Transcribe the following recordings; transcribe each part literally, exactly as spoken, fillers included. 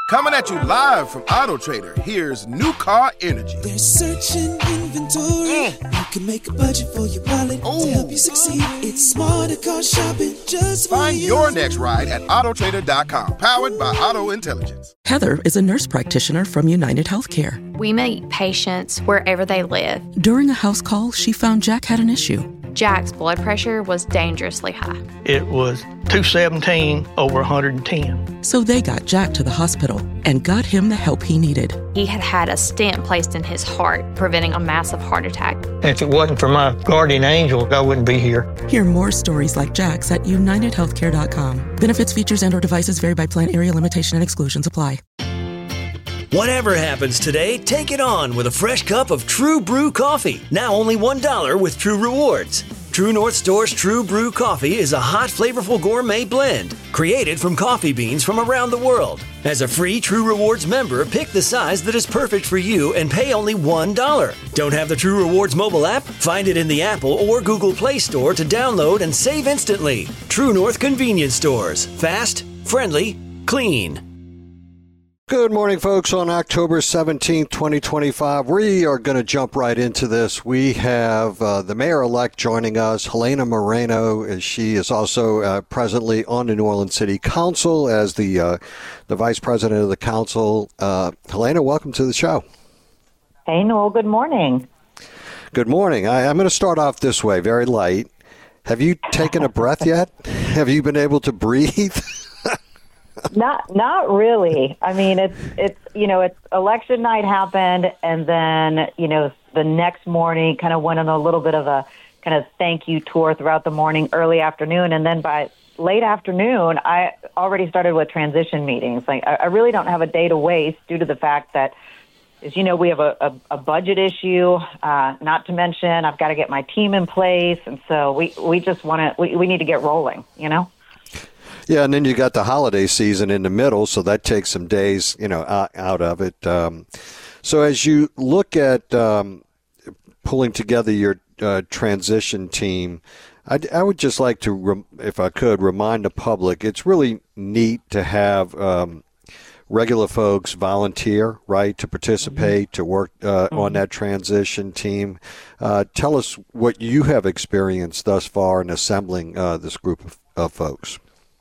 Coming at you live from Auto Trader, here's New Car Energy. There's searching inventory. Mm. You can make a budget for your wallet Ooh. to help you succeed. It's smarter car shopping just for Find you. your next ride at auto trader dot com, powered by Auto Intelligence. Heather is a nurse practitioner from United Healthcare. We meet patients wherever they live. During a house call, she found Jack had an issue. Jack's blood pressure was dangerously high. It was two seventeen over one hundred ten. So they got Jack to the hospital and got him the help he needed. He had had a stent placed in his heart, preventing a massive heart attack. If it wasn't for my guardian angel, I wouldn't be here. Hear more stories like Jack's at united healthcare dot com. Benefits, features, and or devices vary by plan, area, limitation, and exclusions apply. Whatever happens today, take it on with a fresh cup of True Brew coffee. Now only one dollar with True Rewards. True North Store's True Brew coffee is a hot, flavorful gourmet blend created from coffee beans from around the world. As a free True Rewards member, pick the size that is perfect for you and pay only one dollar. Don't have the True Rewards mobile app? Find it in the Apple or Google Play Store to download and save instantly. True North Convenience Stores. Fast, friendly, clean. Good morning, folks. On October seventeenth, twenty twenty-five, we are going to jump right into this. We have uh, the mayor-elect joining us, Helena Moreno. She is also uh, presently on the New Orleans City Council as the uh, the vice president of the council. Uh, Helena, welcome to the show. Hey, Noel. Good morning. Good morning. I, I'm going to start off this way, very light. Have you taken a breath yet? Have you been able to breathe? Not, not really. I mean, it's, it's, you know, it's election night happened, and then, you know, the next morning kind of went on a little bit of a kind of thank you tour throughout the morning, early afternoon, and then by late afternoon, I already started with transition meetings. Like, I, I really don't have a day to waste due to the fact that, as you know, we have a, a, a budget issue, uh, not to mention I've got to get my team in place, and so we, we just want to, we, we need to get rolling, you know? Yeah, and then you got the holiday season in the middle, so that takes some days, you know, out, out of it. Um, so as you look at um, pulling together your uh, transition team, I'd, I would just like to, rem- if I could, remind the public, it's really neat to have um, regular folks volunteer, right, to participate, mm-hmm. to work uh, mm-hmm. on that transition team. Uh, tell us what you have experienced thus far in assembling uh, this group of, of folks.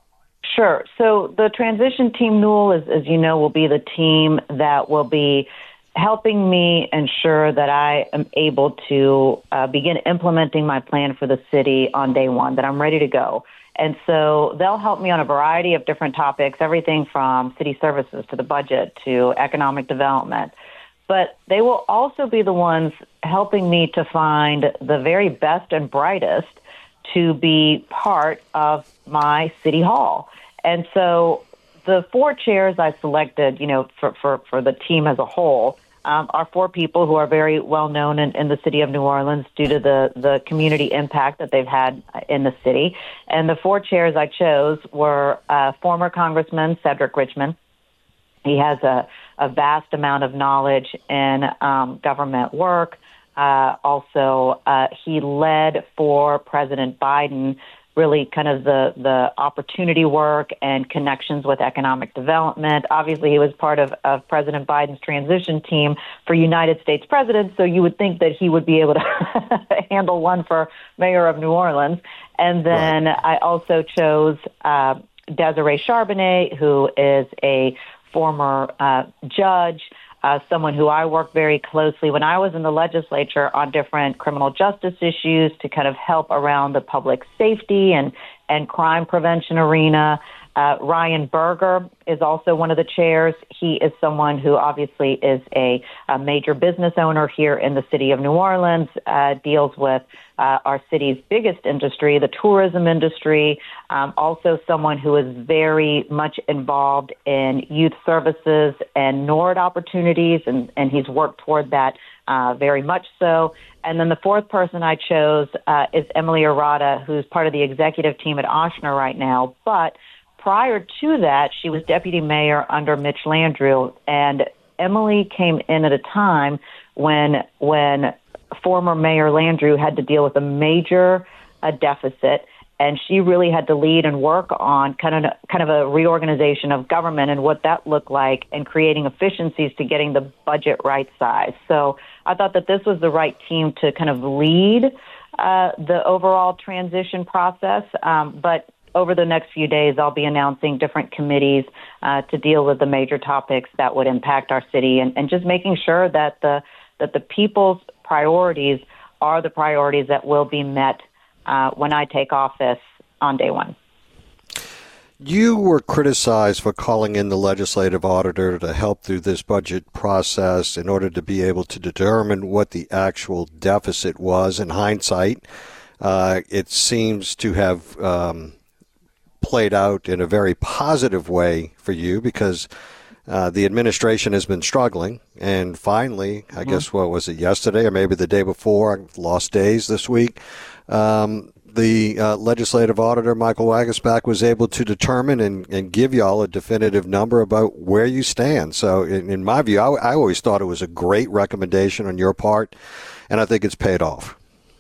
Sure. So the transition team, Newell, is, as you know, will be the team that will be helping me ensure that I am able to uh, begin implementing my plan for the city on day one, that I'm ready to go. And so they'll help me on a variety of different topics, everything from city services to the budget to economic development. But they will also be the ones helping me to find the very best and brightest to be part of my city hall. And so the four chairs I selected, you know, for, for, for the team as a whole, um, are four people who are very well known in, in the city of New Orleans due to the, the community impact that they've had in the city. And the four chairs I chose were uh, former Congressman Cedric Richmond. He has a, a vast amount of knowledge in um, government work. Uh, also, uh, he led for President Biden really kind of the, the opportunity work and connections with economic development. Obviously, he was part of, of President Biden's transition team for United States president, so you would think that he would be able to handle one for mayor of New Orleans. And then right. I also chose uh, Desiree Charbonnet, who is a former uh, judge, Uh, someone who I worked very closely when I was in the legislature on different criminal justice issues to kind of help around the public safety and, and crime prevention arena. Uh, Ryan Berger is also one of the chairs. He is someone who obviously is a, a major business owner here in the city of New Orleans, uh, deals with uh, our city's biggest industry, the tourism industry, um, also someone who is very much involved in youth services and NORD opportunities, and, and he's worked toward that uh, very much so. And then the fourth person I chose uh, is Emily Arata, who's part of the executive team at Ochsner right now, but prior to that, she was deputy mayor under Mitch Landrieu, and Emily came in at a time when when former Mayor Landrieu had to deal with a major uh, deficit, And she really had to lead and work on kind of kind of a reorganization of government and what that looked like, and creating efficiencies to getting the budget right size. So I thought that this was the right team to kind of lead uh, the overall transition process. Um, but over the next few days, I'll be announcing different committees uh, to deal with the major topics that would impact our city, and, and just making sure that the that the people's priorities are the priorities that will be met uh, when I take office on day one. You were criticized for calling in the legislative auditor to help through this budget process in order to be able to determine what the actual deficit was. In hindsight, uh, it seems to have um, played out in a very positive way for you, because uh, the administration has been struggling. And finally, I mm-hmm. guess, what was it, yesterday or maybe the day before, I've lost days this week, um, the uh, legislative auditor, Michael Waguespack, was able to determine and, and give y'all a definitive number about where you stand. So in, in my view, I, I always thought it was a great recommendation on your part, and I think it's paid off.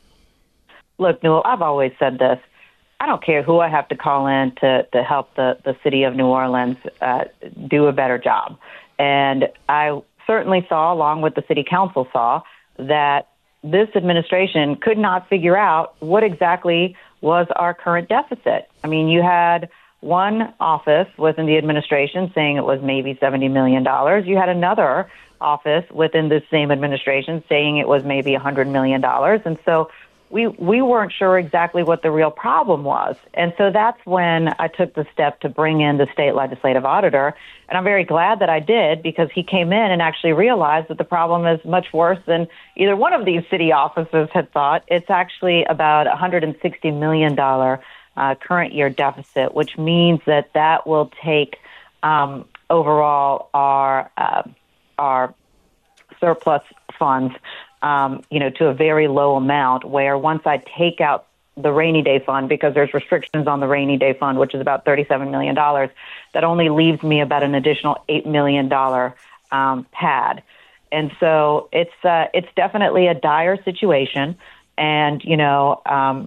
Look, Newell, I've always said this. I don't care who I have to call in to, to help the, the city of New Orleans uh, do a better job. And I certainly saw, along with the city council saw, that this administration could not figure out what exactly was our current deficit. I mean, you had one office within the administration saying it was maybe seventy million dollars. You had another office within the same administration saying it was maybe one hundred million dollars. And so we we weren't sure exactly what the real problem was. And so that's when I took the step to bring in the state legislative auditor. And I'm very glad that I did, because he came in and actually realized that the problem is much worse than either one of these city offices had thought. It's actually about one hundred sixty million dollars uh, current year deficit, which means that that will take um, overall our uh, our surplus funds Um, you know, to a very low amount, where once I take out the rainy day fund, because there's restrictions on the rainy day fund, which is about thirty-seven million dollars, that only leaves me about an additional eight million dollars um, pad. And so it's uh, it's definitely a dire situation. And, you know, um,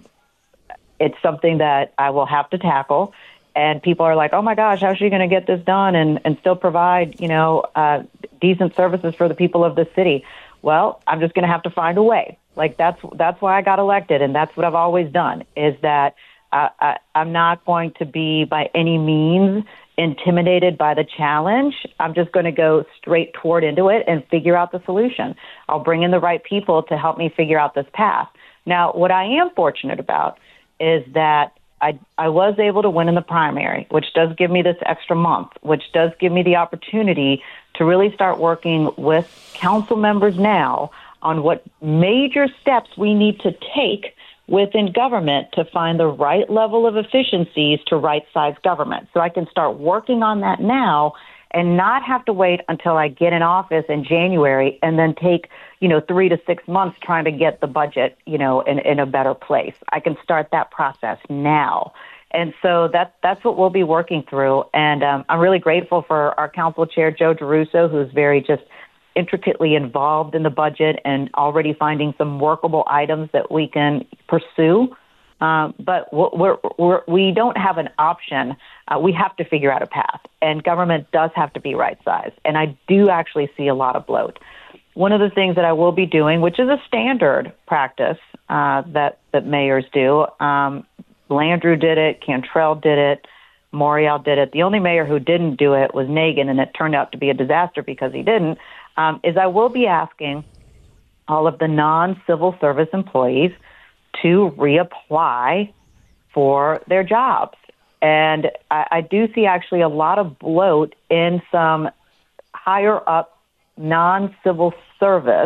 it's something that I will have to tackle. And people are like, oh, my gosh, how's she going to get this done and, and still provide, you know, uh, decent services for the people of the city? Well, I'm just going to have to find a way. Like, that's that's why I got elected, and that's what I've always done, is that I, I, I'm not going to be by any means intimidated by the challenge. I'm just going to go straight toward into it and figure out the solution. I'll bring in the right people to help me figure out this path. Now, what I am fortunate about is that I, I was able to win in the primary, which does give me this extra month, which does give me the opportunity to really start working with council members now on what major steps we need to take within government to find the right level of efficiencies to right-size government. So I can start working on that now and not have to wait until I get in office in January and then take, you know, three to six months trying to get the budget, you know, in, in a better place. I can start that process now. And so that, that's what we'll be working through. And um, I'm really grateful for our council chair, Joe DeRusso, who's very just intricately involved in the budget and already finding some workable items that we can pursue. Um, but we're, we're, we don't have an option. Uh, we have to figure out a path. And government does have to be right-sized. And I do actually see a lot of bloat. One of the things that I will be doing, which is a standard practice uh, that, that mayors do, um, Landrieu did it, Cantrell did it, Morial did it. The only mayor who didn't do it was Nagin, and it turned out to be a disaster because he didn't, um, is I will be asking all of the non-civil service employees to reapply for their jobs. And I, I do see actually a lot of bloat in some higher up non-civil service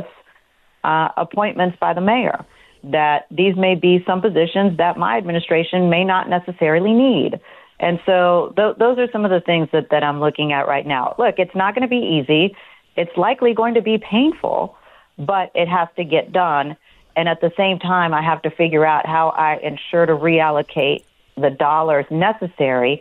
uh, appointments by the mayor, that these may be some positions that my administration may not necessarily need. And so th- those are some of the things that, that I'm looking at right now. Look, it's not going to be easy. It's likely going to be painful, but it has to get done. And at the same time, I have to figure out how I ensure to reallocate the dollars necessary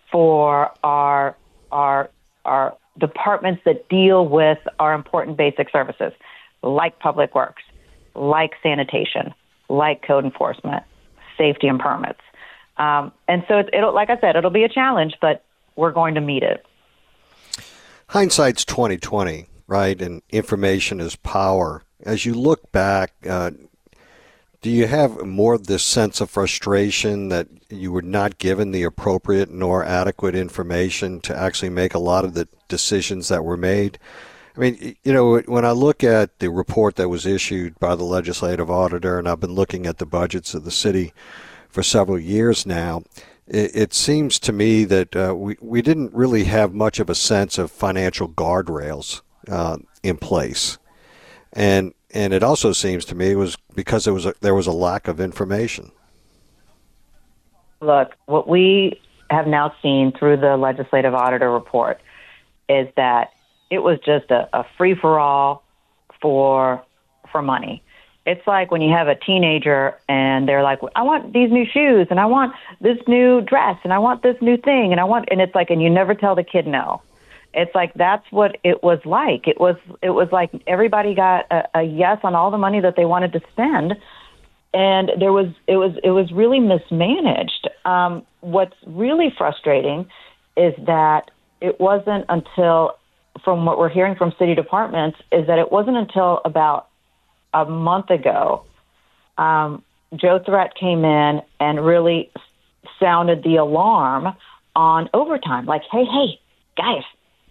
for our our our departments that deal with our important basic services, like public works, like sanitation, like code enforcement, safety and permits. Um, and so it's, it'll, like I said, it'll be a challenge, but we're going to meet it. Hindsight's twenty twenty, right? And information is power. As you look back, uh, do you have more of this sense of frustration that you were not given the appropriate nor adequate information to actually make a lot of the decisions that were made? I mean, you know, when I look at the report that was issued by the legislative auditor, and I've been looking at the budgets of the city for several years now, it, it seems to me that uh, we, we didn't really have much of a sense of financial guardrails uh, in place. And and it also seems to me it was because there was a, there was a lack of information. Look, what we have now seen through the legislative auditor report is that it was just a, a free-for-all for for money. It's like when you have a teenager and they're like, I want these new shoes and I want this new dress and I want this new thing and I want, and it's like, and you never tell the kid no. It's like that's what it was like. It was it was like everybody got a, a yes on all the money that they wanted to spend, and there was it was it was really mismanaged. Um, what's really frustrating is that it wasn't until, from what we're hearing from city departments, is that it wasn't until about a month ago, um, Joe Threat came in and really sounded the alarm on overtime. Like, hey, hey, guys.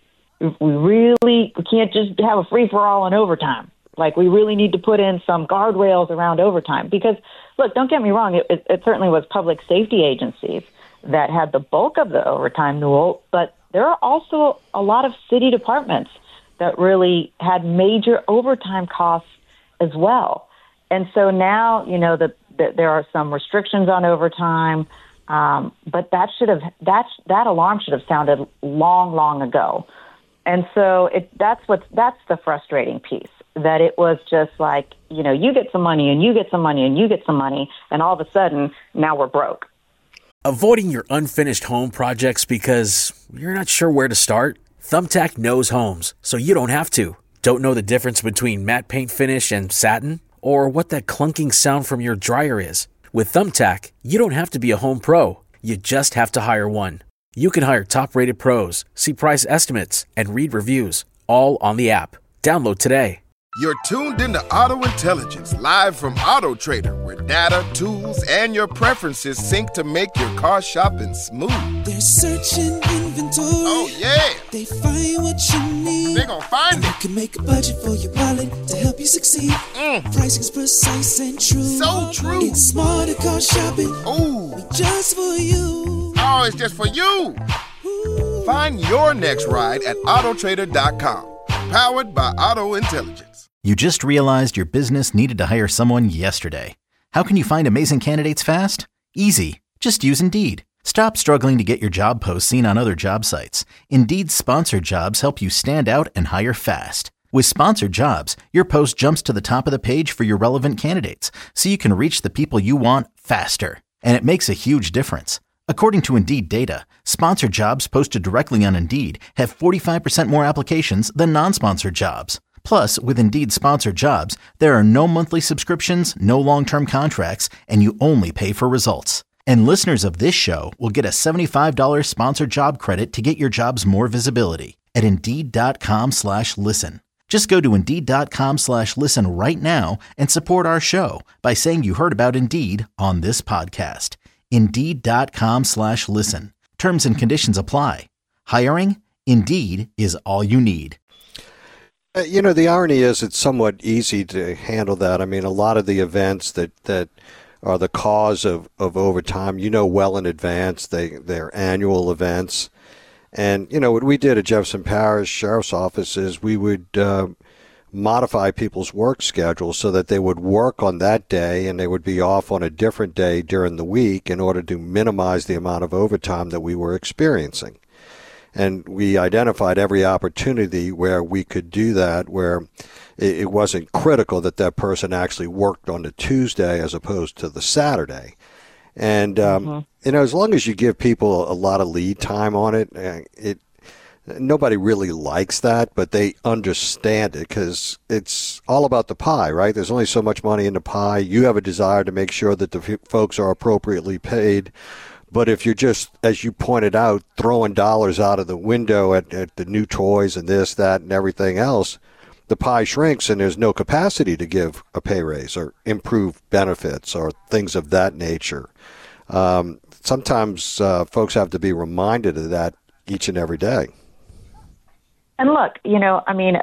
We really we can't just have a free-for-all on overtime. Like, we really need to put in some guardrails around overtime. Because, look, don't get me wrong, it, it, it certainly was public safety agencies that had the bulk of the overtime, Newell, but there are also a lot of city departments that really had major overtime costs as well. And so now, you know, the, the, there are some restrictions on overtime, um, but that should have that that alarm should have sounded long, long ago. And so it, that's what's that's the frustrating piece, that it was just like, you know, you get some money and you get some money and you get some money, and all of a sudden now we're broke. Avoiding your unfinished home projects because you're not sure where to start? Thumbtack knows homes, so you don't have to. Don't know the difference between matte paint finish and satin? Or what that clunking sound from your dryer is? With Thumbtack, you don't have to be a home pro. You just have to hire one. You can hire top-rated pros, see price estimates, and read reviews, all on the app. Download today. You're tuned into Auto Intelligence, live from Auto Trader, where data, tools, and your preferences sync to make your car shopping smooth. They're searching inventory. Oh, yeah. They find what you need. They're gonna find and it. You can make a budget for your wallet to help you succeed. Mm. Pricing's precise and true. So true. It's smarter car shopping. Ooh. Just for you. Oh, it's just for you. Ooh. Find your next ride at auto trader dot com. Powered by Auto Intelligence. You just realized your business needed to hire someone yesterday. How can you find amazing candidates fast? Easy. Just use Indeed. Stop struggling to get your job posts seen on other job sites. Indeed's sponsored jobs help you stand out and hire fast. With sponsored jobs, your post jumps to the top of the page for your relevant candidates, so you can reach the people you want faster. And it makes a huge difference. According to Indeed data, sponsored jobs posted directly on Indeed have forty-five percent more applications than non-sponsored jobs. Plus, with Indeed sponsored jobs, there are no monthly subscriptions, no long-term contracts, and you only pay for results. And listeners of this show will get a seventy-five dollars sponsored job credit to get your jobs more visibility at Indeed.com slash listen. Just go to Indeed.com slash listen right now and support our show by saying you heard about Indeed on this podcast. Indeed.com slash listen. Terms and conditions apply. Hiring? Indeed is all you need. Uh, you know, the irony is it's somewhat easy to handle that. I mean, a lot of the events that, that are the cause of, of overtime, you know well in advance. They, they're annual events. And, you know, what we did at Jefferson Parish Sheriff's Office is we would uh, modify people's work schedules so that they would work on that day and they would be off on a different day during the week in order to minimize the amount of overtime that we were experiencing. And we identified every opportunity where we could do that, where it, it wasn't critical that that person actually worked on the Tuesday as opposed to the Saturday. And, um, mm-hmm. you know, as long as you give people a lot of lead time on it, it nobody really likes that, but they understand it because it's all about the pie, right? There's only so much money in the pie. You have a desire to make sure that the f- folks are appropriately paid. But if you're just, as you pointed out, throwing dollars out of the window at, at the new toys and this, that, and everything else, the pie shrinks and there's no capacity to give a pay raise or improve benefits or things of that nature. Um, sometimes uh, folks have to be reminded of that each and every day. And look, you know, I mean,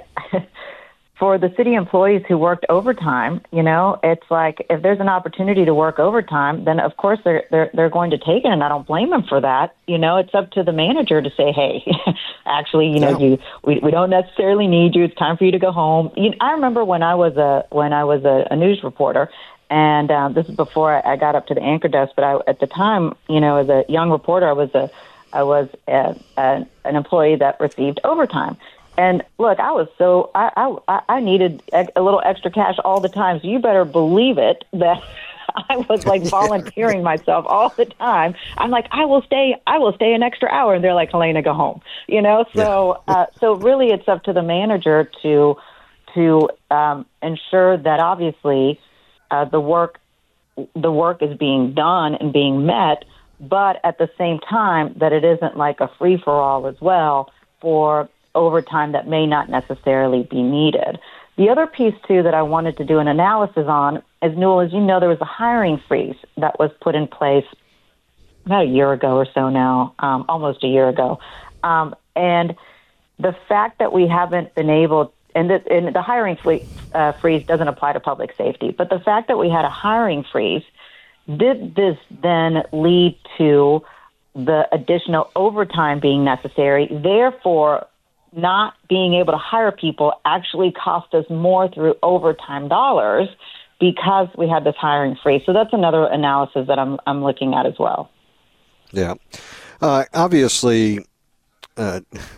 for the city employees who worked overtime, you know, it's like if there's an opportunity to work overtime, then of course they're they're they're going to take it, and I don't blame them for that. You know, it's up to the manager to say, hey, actually, you know, Yeah. you we, we don't necessarily need you. It's time for you to go home. You know, I remember when I was a when I was a, a news reporter, and um, this is before I, I got up to the anchor desk. But I, at the time, you know, as a young reporter, I was a I was a, a, an employee that received overtime. And look, I was so I, I I needed a little extra cash all the time. So you better believe it that I was like volunteering myself all the time. I'm like, I will stay, I will stay an extra hour, and they're like, Helena, go home. You know, so yeah. uh, so really, it's up to the manager to to um, ensure that obviously uh, the work the work is being done and being met, but at the same time that it isn't like a free for all as well for overtime that may not necessarily be needed. The other piece, too, that I wanted to do an analysis on is, Newell, as you know, there was a hiring freeze that was put in place about a year ago or so now, um, almost a year ago. Um, and the fact that we haven't been able, and the, and the hiring free, uh, freeze doesn't apply to public safety, but the fact that we had a hiring freeze, did this then lead to the additional overtime being necessary, therefore not being able to hire people actually cost us more through overtime dollars because we had this hiring freeze. So that's another analysis that I'm I'm looking at as well. Yeah. Uh, obviously, uh,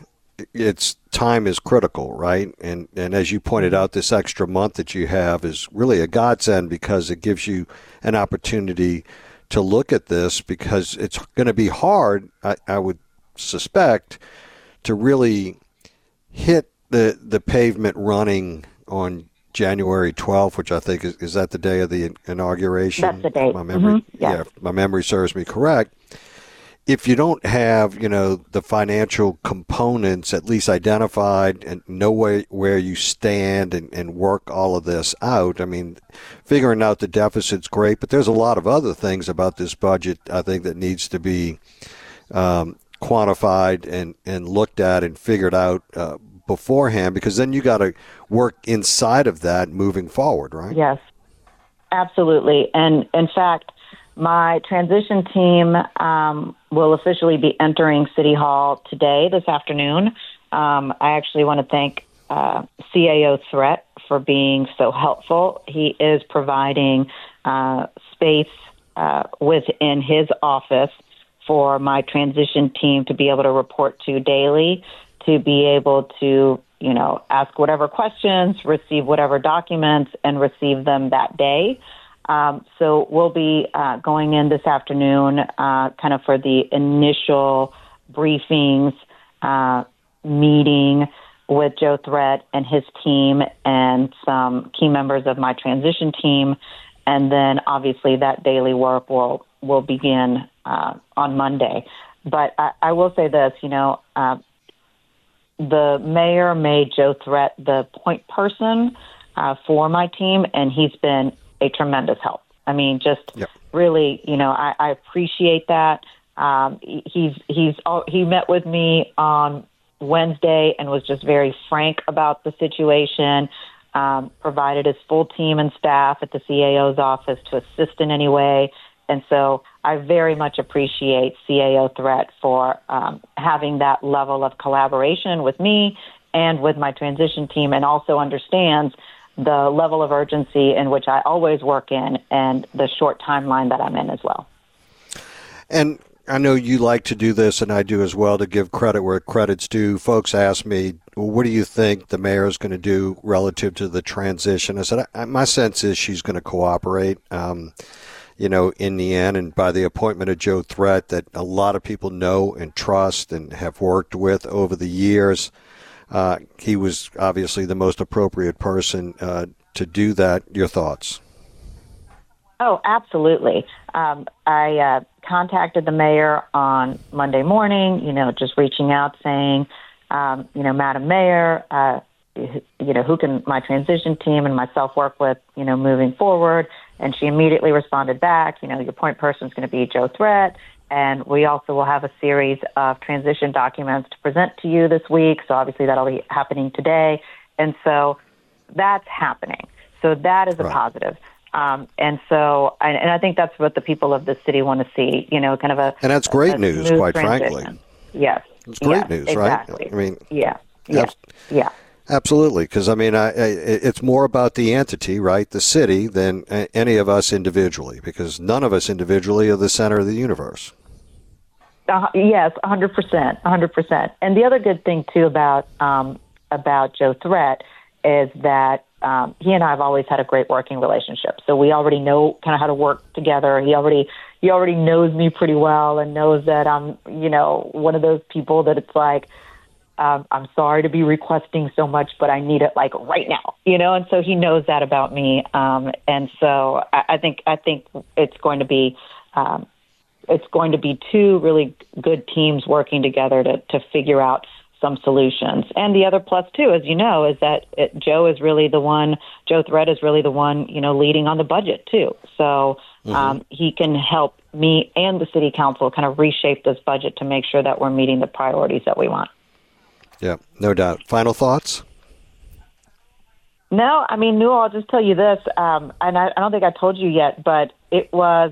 it's time is critical, right? And and as you pointed out, this extra month that you have is really a godsend because it gives you an opportunity to look at this, because it's going to be hard, I, I would suspect, to really hit the the pavement running on January twelfth, which I think is, is that the day of the inauguration? That's the date. My memory, mm-hmm. yeah. yeah, if my memory serves me correct. If you don't have, you know, the financial components at least identified and know where, where you stand and, and work all of this out, I mean, figuring out the deficit's great, but there's a lot of other things about this budget, I think, that needs to be um, quantified and, and looked at and figured out uh, beforehand, because then you got to work inside of that moving forward, right? Yes, absolutely. And in fact, my transition team um, will officially be entering City Hall today, this afternoon. Um, I actually want to thank uh, C A O Threat for being so helpful. He is providing uh, space uh, within his office for my transition team to be able to report to daily, to be able to, you know, ask whatever questions, receive whatever documents, and receive them that day. Um, so we'll be uh, going in this afternoon uh, kind of for the initial briefings, uh, meeting with Joe Threat and his team and some key members of my transition team. And then obviously that daily work will, will begin uh, on Monday. But I, I will say this, you know, uh, the mayor made Joe Threat the point person uh, for my team, and he's been a tremendous help. I mean, just yep. really, you know, I, I appreciate that. Um, he's he's he met with me on Wednesday and was just very frank about the situation. Um, provided his full team and staff at the C A O's office to assist in any way, and so I very much appreciate C A O Threat for um, having that level of collaboration with me and with my transition team, and also understands the level of urgency in which I always work in and the short timeline that I'm in as well. And I know you like to do this, and I do as well, to give credit where credit's due. Folks ask me, well, what do you think the mayor is going to do relative to the transition? I said, I, my sense is she's going to cooperate, um, you know, in the end. And by the appointment of Joe Threat, that a lot of people know and trust and have worked with over the years, Uh, he was obviously the most appropriate person uh, to do that. Your thoughts? Oh, absolutely. Um, I uh, contacted the mayor on Monday morning, you know, just reaching out saying, um, you know, Madam Mayor, uh, you know, who can my transition team and myself work with, you know, moving forward? And she immediately responded back, you know, your point person is going to be Joe Threat. And we also will have a series of transition documents to present to you this week. So obviously that'll be happening today. And so that's happening. So that is a right. positive. Um, and so, and, and I think that's what the people of the city want to see, you know, kind of a And that's great a news, quite transition. frankly. Yes. It's great yes, news, exactly. right? I mean, yeah, yeah, abs- yeah. Absolutely, because, I mean, I, I, it's more about the entity, right, the city, than any of us individually, because none of us individually are the center of the universe. Uh, yes, one hundred percent, one hundred percent. And the other good thing, too, about um, about Joe Threat is that um, he and I have always had a great working relationship. So we already know kind of how to work together. He already he already knows me pretty well and knows that I'm, you know, one of those people that it's like, um, I'm sorry to be requesting so much, but I need it like right now, you know. And so he knows that about me. Um, and so I, I think I think it's going to be. Um, It's going to be two really good teams working together to, to figure out some solutions. And the other plus, too, as you know, is that it, Joe is really the one, Joe Threat is really the one, you know, leading on the budget, too. So mm-hmm. um, he can help me and the city council kind of reshape this budget to make sure that we're meeting the priorities that we want. Yeah, no doubt. Final thoughts? No, I mean, Newell, I'll just tell you this, um, and I, I don't think I told you yet, but it was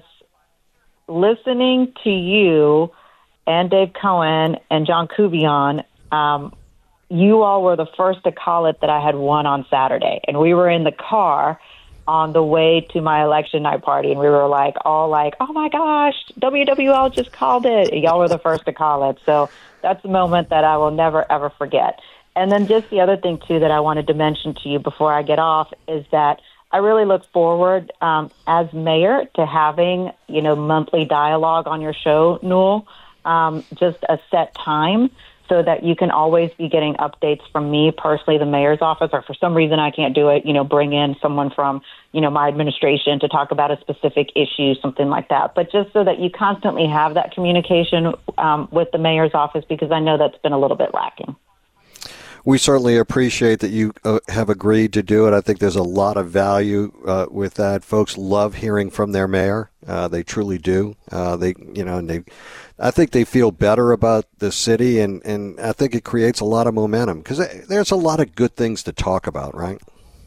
listening to you and Dave Cohen and John Kuvion, um, you all were the first to call it that I had won on Saturday. And we were in the car on the way to my election night party, and we were like, all like, oh my gosh, W W L just called it. Y'all were the first to call it. So that's a moment that I will never, ever forget. And then just the other thing, too, that I wanted to mention to you before I get off is that I really look forward um, as mayor to having, you know, monthly dialogue on your show, Newell, um, just a set time so that you can always be getting updates from me personally, the mayor's office, or for some reason I can't do it, you know, bring in someone from, you know, my administration to talk about a specific issue, something like that. But just so that you constantly have that communication um, with the mayor's office, because I know that's been a little bit lacking. We certainly appreciate that you uh, have agreed to do it. I think there's a lot of value uh, with that. Folks love hearing from their mayor. Uh, they truly do. Uh, they, you know, and they, I think they feel better about the city, and, and I think it creates a lot of momentum because there's a lot of good things to talk about, right?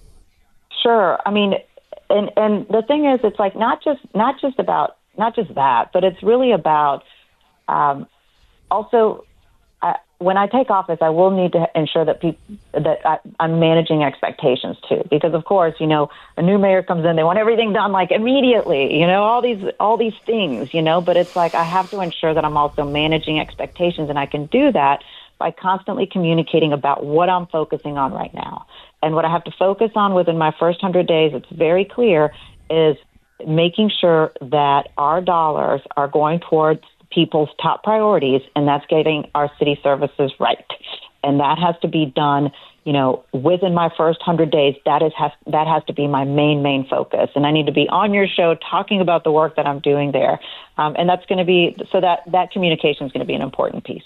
Sure. I mean, and and the thing is, it's like not just not just about not just that, but it's really about um, also. Uh, when I take office, I will need to ensure that people that I, I'm managing expectations too, because of course, you know, a new mayor comes in, they want everything done like immediately, you know, all these all these things, you know. But it's like I have to ensure that I'm also managing expectations, and I can do that by constantly communicating about what I'm focusing on right now, and what I have to focus on within my first hundred days. It's very clear is making sure that our dollars are going towards people's top priorities, and that's getting our city services right. And that has to be done, you know, within my first hundred days. That is has that has to be my main main focus. And I need to be on your show talking about the work that I'm doing there. Um, and that's going to be so that that communication is going to be an important piece.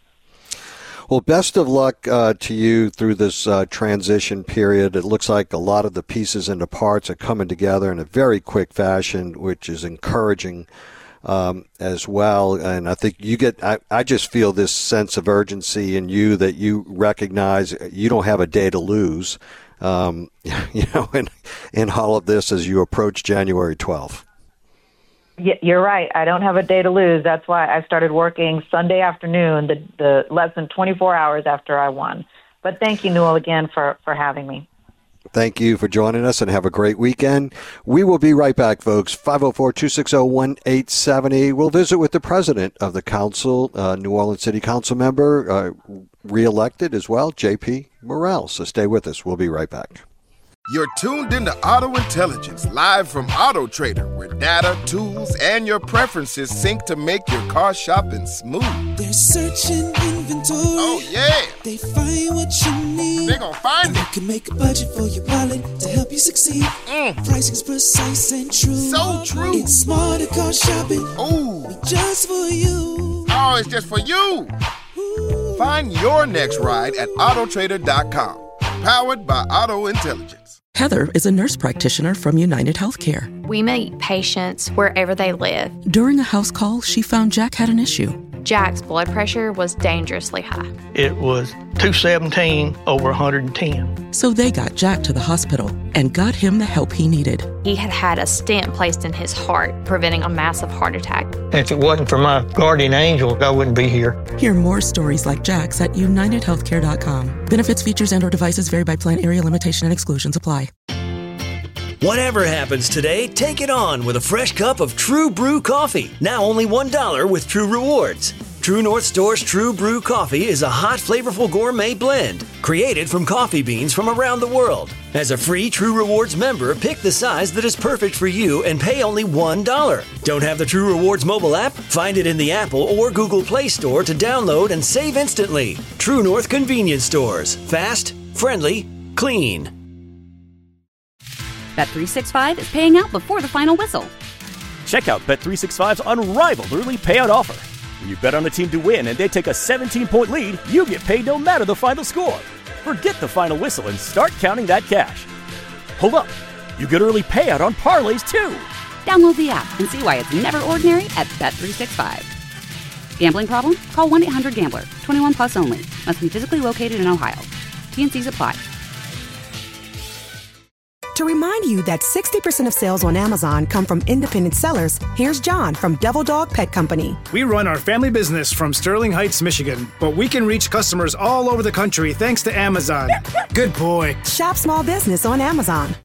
Well, best of luck uh, to you through this uh, transition period. It looks like a lot of the pieces and the parts are coming together in a very quick fashion, which is encouraging. Um, as well. And I think you get, I, I just feel this sense of urgency in you that you recognize you don't have a day to lose, um, you know, in, in all of this as you approach January twelfth. Yeah, you're right. I don't have a day to lose. That's why I started working Sunday afternoon, the, the less than twenty-four hours after I won. But thank you, Newell, again for, for having me. Thank you for joining us, and have a great weekend. We will be right back, folks. five oh four, two six oh, one eight seven oh. We'll visit with the president of the council, uh, New Orleans City Council member, uh, reelected as well, J P Morrell. So stay with us. We'll be right back. You're tuned into Auto Intelligence, live from Auto Trader, where data, tools, and your preferences sync to make your car shopping smooth. There's searching inventory. Oh, yeah. They find what you need. They gon' find and it. You can make a budget for your wallet to help you succeed. Mm. Pricing's precise and true. So true. It's smarter car shopping. Ooh. Just for you. Oh, it's just for you. Ooh. Find your next ride at auto trader dot com. Powered by Auto Intelligence. Heather is a nurse practitioner from United Healthcare. We meet patients wherever they live. During a house call, she found Jack had an issue. Jack's blood pressure was dangerously high. It was two seventeen over one hundred ten. So they got Jack to the hospital and got him the help he needed. He had had a stent placed in his heart, preventing a massive heart attack. If it wasn't for my guardian angel, I wouldn't be here. Hear more stories like Jack's at united healthcare dot com. Benefits, features, and or devices vary by plan, area limitation, and exclusions apply. Whatever happens today, take it on with a fresh cup of True Brew coffee. Now only one dollar with True Rewards. True North Store's True Brew coffee is a hot, flavorful gourmet blend created from coffee beans from around the world. As a free True Rewards member, pick the size that is perfect for you and pay only one dollar. Don't have the True Rewards mobile app? Find it in the Apple or Google Play Store to download and save instantly. True North Convenience Stores. Fast, friendly, clean. Bet three sixty-five is paying out before the final whistle. Check out Bet three sixty-five's unrivaled early payout offer. When you bet on a team to win and they take a seventeen-point lead, you get paid no matter the final score. Forget the final whistle and start counting that cash. Hold up. You get early payout on parlays, too. Download the app and see why it's never ordinary at Bet three sixty-five. Gambling problem? Call one eight hundred gambler. twenty-one plus only. Must be physically located in Ohio. T and Cs apply. To remind you that sixty percent of sales on Amazon come from independent sellers, here's John from Devil Dog Pet Company. We run our family business from Sterling Heights, Michigan, but we can reach customers all over the country thanks to Amazon. Good boy. Shop small business on Amazon.